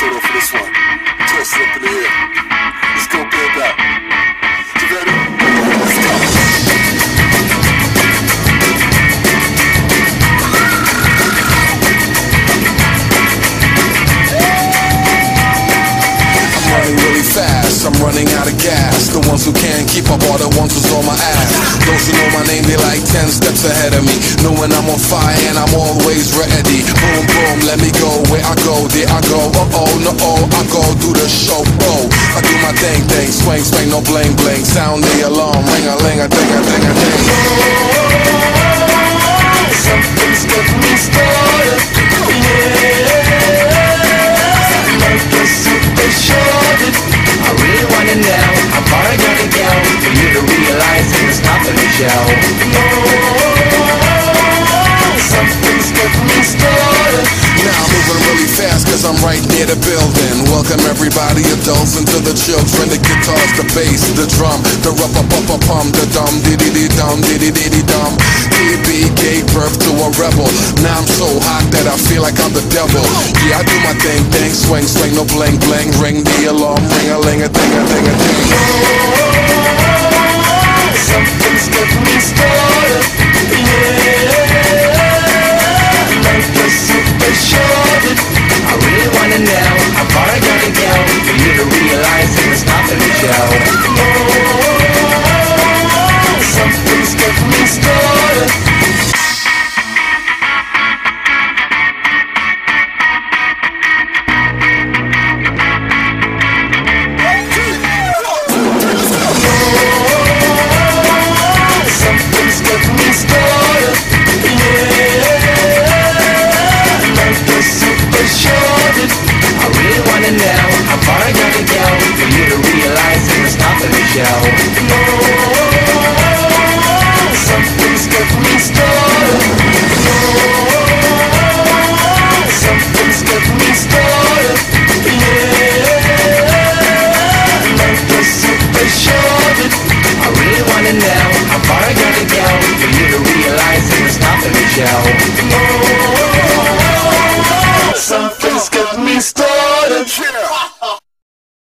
shirt off for this one. Twist it up in the air. Let's go, back back. You ready? Let's go. Running really fast, I'm running out of gas. The ones who can't keep up are the ones who's on my ass. Those who know my name, they like 10 steps ahead of me, knowing I'm on fire and I'm always ready. Boom, boom, let me go, where I go, there I go. Uh-oh, no, oh, I go do the show, oh. I do my thing, swing, swing, no bling, bling. Sound the alarm, ring-a-ling, a ding, a ding, a ding. Something's getting me started, yeah. I really wanna know how far I gotta go for you to realize it's not the show. Something's getting me started. Now I'm moving really fast cause I'm right near the building. Welcome everybody, adults and to the children. The guitars, the bass, the drum, the rub-a-pum-pum, the dum-diddy-dee-dum, diddy-diddy-dum. DB gave birth to a rebel. Now I'm so hot that I feel like I'm the devil. Yeah, I do my thing, swing, swing, no bling, bling. Ring the alarm, ring-a-ling, a ding, a ding, a ding. Something